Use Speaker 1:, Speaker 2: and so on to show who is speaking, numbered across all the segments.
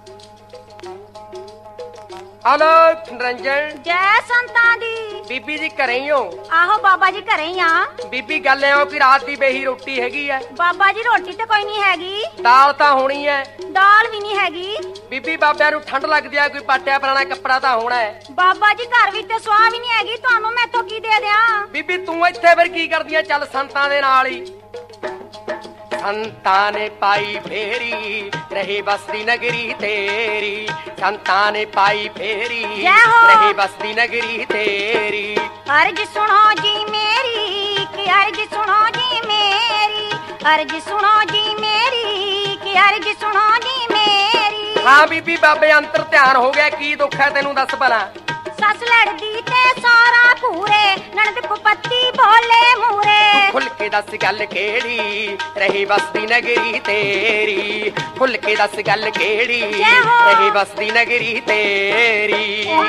Speaker 1: ਆਲੋਕ ਨਿਰੰਜਨ
Speaker 2: ਜੈ ਸੰਤਾਂ ਦੀ।
Speaker 1: ਬੀਬੀ ਜੀ ਘਰੇ ਹੀ ਹੋ?
Speaker 2: ਆਹੋ ਬਾਬਾ ਜੀ ਘਰੇ ਹੀ ਆ।
Speaker 1: ਬੀਬੀ ਗੱਲ ਐ ਕਿ ਰਾਤ ਦੀ ਬੇਹੀ ਰੋਟੀ ਹੈਗੀ ਐ?
Speaker 2: ਬਾਬਾ ਜੀ ਰੋਟੀ ਤੇ ਕੋਈ ਨਹੀਂ ਹੈਗੀ।
Speaker 1: ਦਾਲ ਤਾਂ ਹੋਣੀ ਐ?
Speaker 2: ਦਾਲ ਵੀ ਨਹੀਂ ਹੈਗੀ।
Speaker 1: ਬੀਬੀ ਬਾਬਿਆਂ ਨੂੰ ਠੰਡ ਲੱਗਦੀ ਆ, ਕੋਈ ਪਾਟਿਆ ਪੁਰਾਣਾ ਕੱਪੜਾ ਤਾਂ ਹੋਣਾ ਹੈ।
Speaker 2: ਬਾਬਾ ਜੀ ਘਰ ਵਿੱਚ ਤੇ ਸਵਾਹ ਵੀ ਨਹੀਂ ਹੈਗੀ, ਤੁਹਾਨੂੰ ਮੈਥੋਂ ਕੀ ਦੇ ਦਿਆਂ?
Speaker 1: ਬੀਬੀ ਤੂੰ ਇੱਥੇ ਫਿਰ ਕੀ ਕਰਦੀ ਐ? ਚੱਲ ਸੰਤਾਂ ਦੇ ਨਾਲ ਹੀ। ਸੰਤਾਂ ਨੇ ਪਾਈ ਫੇਰੀ ਰਹੇ ਬਸਤੀ ਨਗਰੀ ਤੇਰੀ, ਸੰਤਾਂ ਨੇ ਪਾਈ ਫੇਰੀ
Speaker 2: ਜੈ ਹੋ।
Speaker 1: ਰਹੇ ਬਸਤੀ ਨਗਰੀ ਤੇਰੀ।
Speaker 2: अर्ज सुनो जी मेरी कि अर्ज सुनो जी मेरी, अर्ज सुनो जी मेरी कि अर्ज सुनो जी मेरी।
Speaker 1: ਹਾਂ ਬੀਬੀ ਬਾਬੇ ਅੰਤਰ ਧਿਆਨ ਹੋ ਗਿਆ, ਕੀ ਦੁੱਖ ਹੈ ਤੈਨੂੰ ਦੱਸ ਭਲਾ।
Speaker 2: सस लड़दी ते सारा पूरे ननद कुपत्ती बोले मूरे।
Speaker 1: खुल के दस गल केड़ी रही बसती नगरी तेरी, खुल के दस गल केड़ी रही बसती नगरी तेरी।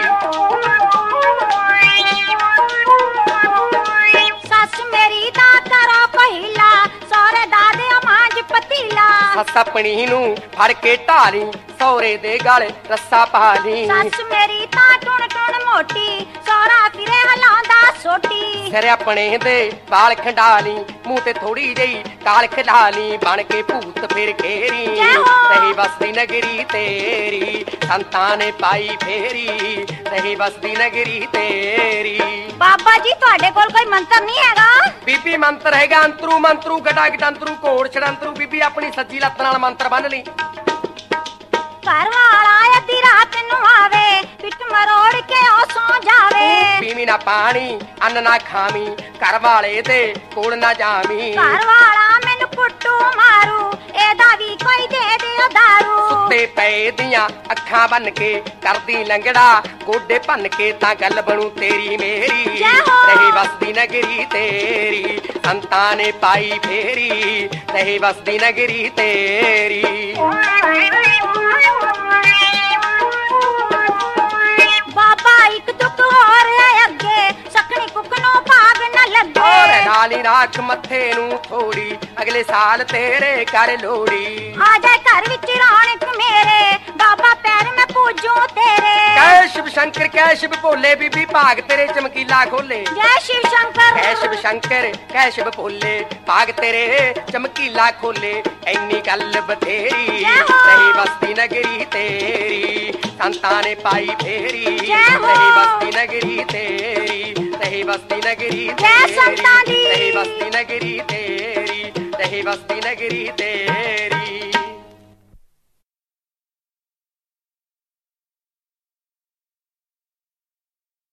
Speaker 2: सस मेरी दा करो पहिला सौरे दादे मांज पतीला।
Speaker 1: सस अपनी नू फड़ के ढाली सौरे दे गल रस्सा पाली।
Speaker 2: सस मेरी ता टुन टुन मोटी सौरा फिरे हलांदा सोटी।
Speaker 1: सिर अपने दे बाल खंडाली मुंह ते थोड़ी जई काल खिलाली, बन के भूत फिर घेरी रही बसती नगरी तेरी, संतां ने पाई फेरी रही बसती नगरी तेरी।
Speaker 2: बाबा जी तुहाडे कोल कोई मंत्र नहीं हैगा?
Speaker 1: बीबी मंत्र हैगा, अंतरू मंतरू गटा गटंतरू घोड़ छड़ंतरू। बीबी अपनी सज्जी लत्त नाल मंत्र बन ली।
Speaker 2: घर वाला अद्धी रात नू आवे पिट मरोड़ के ओ सो जावे।
Speaker 1: पीवी ना पानी अन्न ना खावी घर वाले दे कोल ना जावी।
Speaker 2: घर वाला मैनू कुट्टू मारू एदा भी कोई दे दे दारू।
Speaker 1: सुत्ते पे दियां अखां बन के करदी लंगड़ा गोडे भन के तां गल बनू तेरी मेरी रही बसती नगरी तेरी, संतां ने पाई फेरी रही बसती नगरी तेरी।
Speaker 2: बाबा एक दुख और है अगे सकनी कुकनो भाग न लगे।
Speaker 1: और नाली राख मथे नू थोड़ी अगले साल तेरे कर लोड़ी।
Speaker 2: आ जाए घर विच रौनक मेरे बाबा पैर में पूजू तेरे।
Speaker 1: कै शिव शंकर कै शिव भोले बीबी भाग तेरे चमकीला खोले।
Speaker 2: जय शिव शंकर
Speaker 1: कै शिव शंकर कै शिव भोले भाग तेरे चमकीला खोले। ऐनी गल बथेरी रही बसती नगरी तेरी, संतां ने पाई फेरी रही बसती नगरी तेरी, रही बसती नगरी तेरी, रही बसती नगरी तेरी, रही बसती नगरी तेरी।